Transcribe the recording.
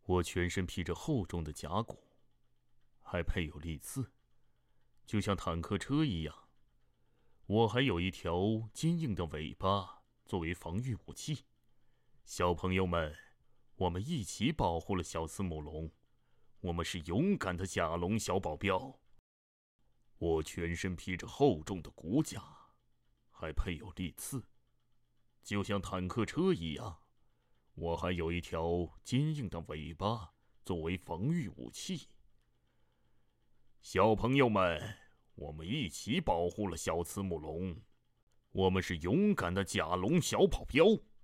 我全身披着厚重的甲骨，还配有利刺，就像坦克车一样。我还有一条坚硬的尾巴作为防御武器。小朋友们，我们一起保护了小慈母龙，我们是勇敢的甲龙小保镖。我全身披着厚重的骨甲，还配有利刺，就像坦克车一样。我还有一条坚硬的尾巴作为防御武器。小朋友们，我们一起保护了小慈母龙，我们是勇敢的甲龙小保镖。